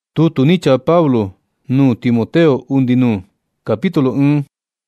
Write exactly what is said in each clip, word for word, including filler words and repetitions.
Tutu ni cha Pablo nu Timoteo undinu capítulo un.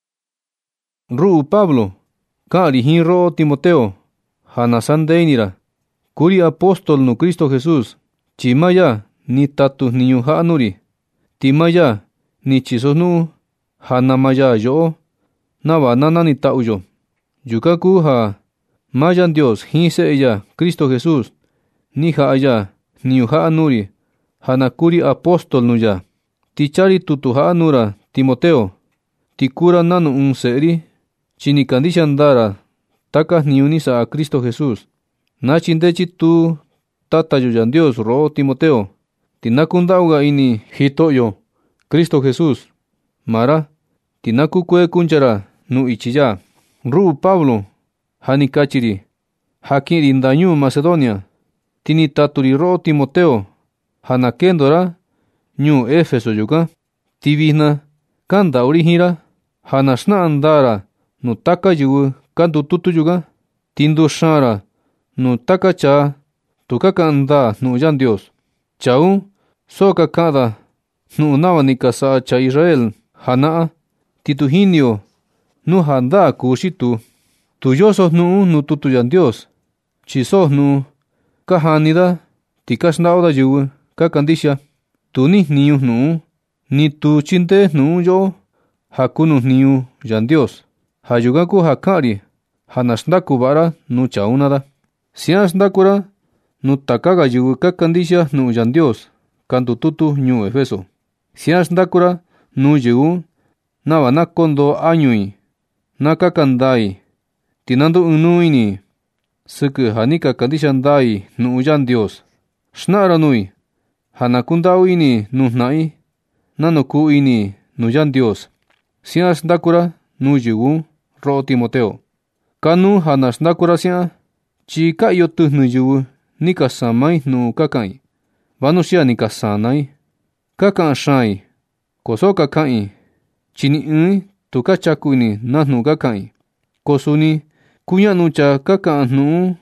Ru Pablo kari hin ro Timoteo hana sandeinira kuri apostol nu Cristo Jesús chimaya ni tatu niñu hanuri timaya ni chisonu hana maya yo nava nana ni tauyo yukaku ha mayan Dios hin seya Cristo Jesús ni haya niñu hanuri hana kuri apostol nuya tichari tutu hanura Timoteo tikura nanu un seri chini kandishandara taka niuni sa Cristo Jesús nachindechi tu tata yuyan Dios ro Timoteo tinakundauga ini hitoyo Cristo Jesús mara tinaku kue kunchara nu ichiya ru Pablo hanikachiri hakiri ndañu Macedonia tini taturi ro Timoteo hanakendora ñu Efeso yuka tibina kanda orihira hanashna andara nu taka yugu kandu tutu yuga tindu shara nu taka cha tukaka anda nu yan Dios chau soka kada nu nawanika sa cha Israel hana tituhinio nu handa kushitu tuyoso nu nu tutu yan Dios chiso nu kahanida tikashnauda yugu kakandisha tuni niu nu ni tu chinte nu yo hakunu niu yan Dios hayugaku hakari hanashnaku bara nu chaunada siashnakura nu takaga yugu kakandisha nu yan Dios kandu tutu ñu Efeso siashnakura nu yugu navana kondo añui nakakandai tinandu unuini suku hanika kandisha ndai nu yan Dios shnara nui hanakundau ini nu nai nanoku ini nu yan Dios siashnakura nu yugu ro Timoteo kanu hanashnakura sia chi kayo tu nu yugu nikasamai nu kakai vanusia nikasanai kakan shai koso kakai chini un tukachaku ini nanu kakai kosuni kunya nu cha kakan nu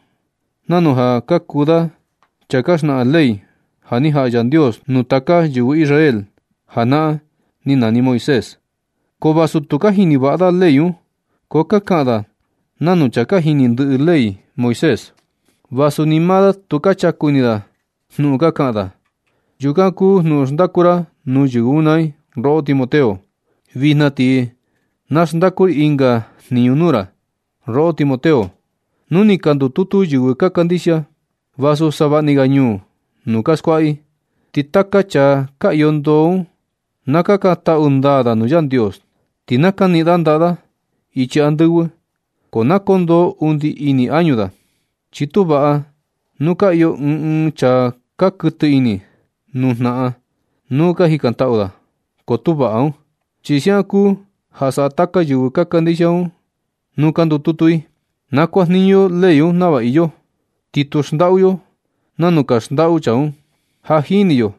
nanoha kakuda chakashna ley hani hayan Dios nu taka yugu Israel hana ni nani Moisés ko basu tuka hini bada leyu ko kakada nanu chaka hini ndu ley Moisés basu ni mada tuka chakunida nu kakada yukaku nu sndakura nu yugunai ro Timoteo vinati nasndakur inga ni unura ro Timoteo nuni kandu tutu yugu kakandisha basu sabani ganyu nu kaskwai titaka cha kayondo nakaka ta undada nu yan Dios tinaka ni dandada ichi andugu konakondo undi ini añuda chituba nuka yo un cha kakutu ini nu na nuka hikantauda kotuba au chisiaku hasataka yu kakandishau nukandu tutui nakwa niño leyo nava iyo titusndauyo nanuka sndau chau hajiniyo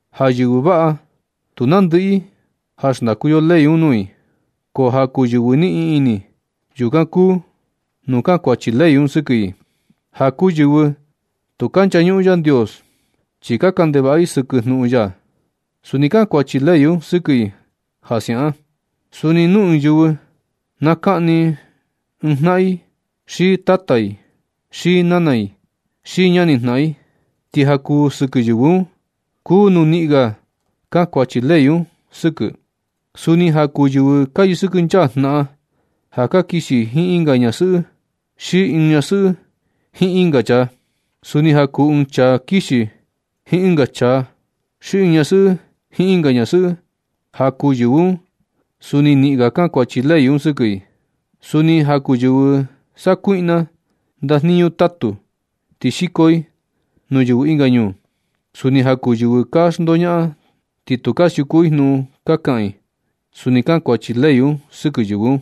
hayuba tunandui hashnakuyo leyo nui ko hakuyuwini ini yukaku nuka kwachileyo sukui hakuyuwu tukancha nyu yan Dios chika kandebai suku nu ya sunika kwachileyo sukui hasia suni nu yuwu nakani nai shi tatai shi nanai shi nyani nai ti haku suku yuwu ku nu niga ka kwachileyo suku suni haku yuwu kai suku ncha na haka kishi hi inga nyasu shi nyasu hi inga cha suni haku uncha kishi hi inga cha shi nyasu hi inga nyasu haku yuwu suni niga ka kwachileyo sukui suni haku yuwu sakuina dasniyo tatu tishikoi nu yuwu inga nyu suni haku yuwu kasndonya titukashukui nu kakai suni ka kwachileyo suku yuwu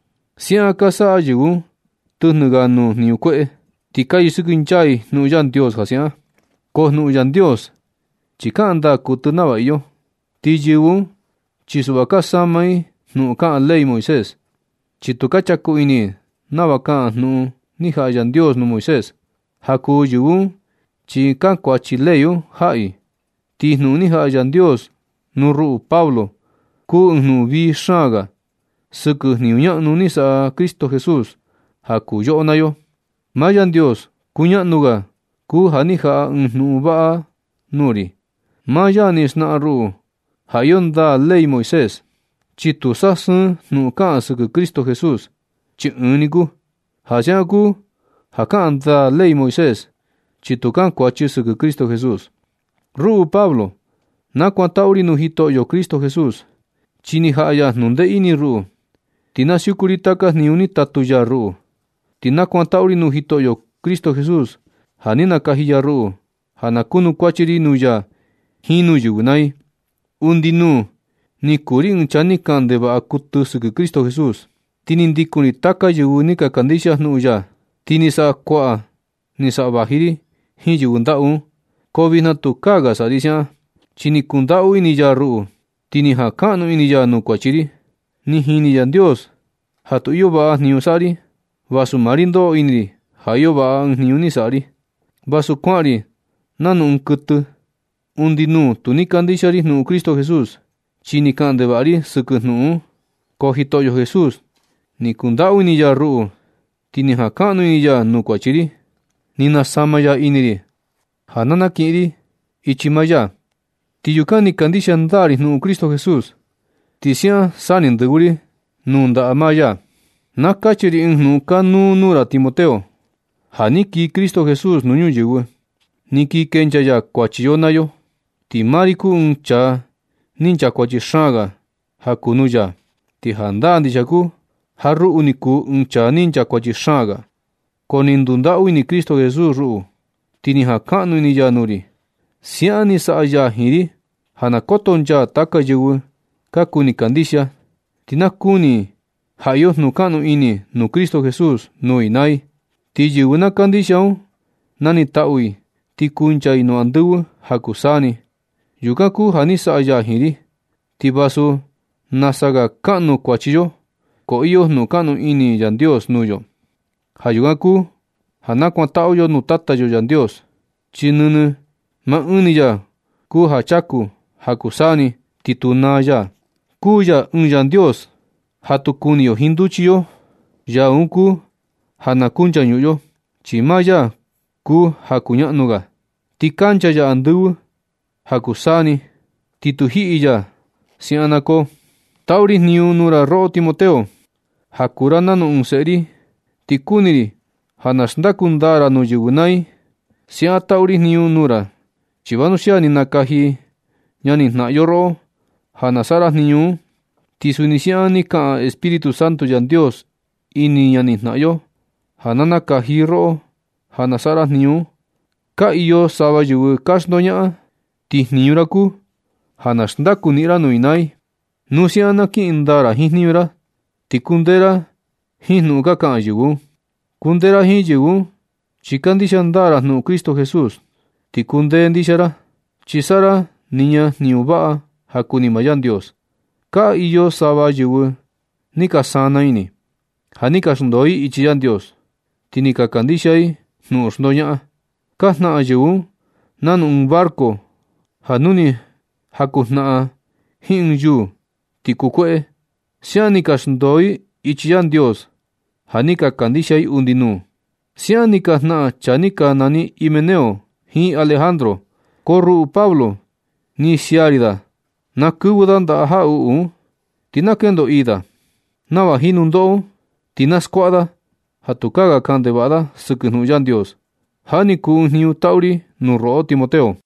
sia kasa yuwu tunuga nu niukwe tikai sukunchai nu yan Dios hasia ko nu yan Dios chika anda kutunaba iyo ti yuwu chisubaka samai nu ka ley Moisés chitukachaku ini nabaka nu ni hayan Dios nu Moisés haku yuwu chika kwachileyo hai Ti nu ni ha Yan Dios nu ru Pablo ku nu vi shaga sực niu nhã nu ni sa Cristo Jesús ha ku yo na yo. Ma Yan Dios ku nhã nu ga ku ha ni ha nu ba nuri. Ma ya ni sna ru ha yon da ley Moisés. Chi tu sa sun nu ka sực Cristo Jesús. Chi ni ku ha ja ku ha ka da ley Moisés. Chi tu kan kwa chi sực Cristo Jesús. Ru Pablo na kwa tauri nu hito yo Cristo Jesús. Chi ni ha ya nu de ini ru. Tina siukurita ka ni uni tatu ya ru. Tina kwa tauri nu hito yo Cristo Jesús. Ha ni na kahiya ru. Ha na kunu kwa chiri nu ya hinu yugunai. Undi nu ni kuri un chani kan de ba akutu sực Cristo Jesús. Tini ndikuni taka yugu ni ka kandisha nu ya. Tini sa kwa ni sa bahiri hi yugu ndau. Kovi na tu kaga sa disya. Chini kundau ini ya ru. Tini ha kanu ini ya nu kwa chiri. Ni hini ya Dios. Ha tu iyo ba ni usari. Vasu marindo ini. Ha iyo ba ni unisari. Vasu kwari. Nanu un kutu. Undi nu tu ni kandishari nu Cristo Jesús. Chini kande bari sực nu. Ko hito yo Jesús. Ni kundau ini ya ru. Tini ha kanu ini ya nu kwa chiri. Ni na sama ya iniri. Ha nana kiri. Ichimaya. Ti yuka ni kandisha ndari nu Cristo Jesús. Ti sia sani nduguri. Nu nda amaya. Na kachiri nu ka nu nura Timoteo. Ha ni ki Cristo Jesús nu nyu yugu. Ni ki kencha ya kwa chiyo na yo. Ti mariku un cha. Nincha kwa chi shaga. Ha kunu ya. Ti handa andi chaku. Ha ru uniku un cha nincha kwa chi shaga. Ko nindunda ui ni Cristo Jesús ru. Tini ha kanu ni ya nuri. Sia ni sa ya hiri. Hana koton ja taka yugu. Ka kuni kandisha. Tina kuni. Ha yo nu kanu ini nu Cristo Jesús nu inai. Ti yugu na kandisha un. Nani taui. Ti kuncha ino andugu hakusani. Yuka ku hani sa ya hiri. Ti basu nasaga kanu kwa chiyo. Ko iyo nu kanu ini Yan Dios nuyo. Ha yuka ku hana kwa tao yo nu tata yo Yan Dios. Chinunu ma uni ya ku ha chaku hakusani tituna ya. Ku ya un Yan Dios. Ha tu kuni yo hindu chiyo. Ya un ku hana kuncha nyuyo. Chima ya ku hakunya nuga. Ti kancha ya andu hakusani titu hi ya. Si anako tauri niu nura ro Timoteo. Hakurana no un seri. Ti kuniri hanasndakundara no yugunai. Si atauri niu nura. Chivanu sia ni nakahi. Nyani na yoro. Hanasara niu. Ti sunisia ni ka Espíritu Santo Yan Dios. Ini nyani na yo. Hanana kahiro. Hanasara niu. Ka iyo saba yugu kasnonya. Ti niuraku. Hanasndakunira no inai. Nusiana ki indara hiniura. Ti kundera. Hinu ka ka yugu. Kundera hi yugu. Chikandisha ndara no Cristo Jesús. Ti kunde ndishara. Chisara niña niuba. Hakuni mayan Dios. Ka iyo saba yugu. Nika sana ini. Hanika sundoi ichiyan Dios. Ti nika kandishai. Nu osnonya. Kahna yugu. Nan un barco. Hanuni. Hakusna. Hin yu. Ti kukwe. Sianika sundoi ichiyan Dios. Hanika kandishai undinu. Sianika na chanika nani Himeneo. Hi Alejandro. Korru Pablo. Ni siarida. Na kubudan da aha uu. Tina kendo ida. Nawa hinundo. Tina squada. Hatukaga kande bada. Sukunu yan Dios. Hani ku niu tauri. Nu ro Timoteo.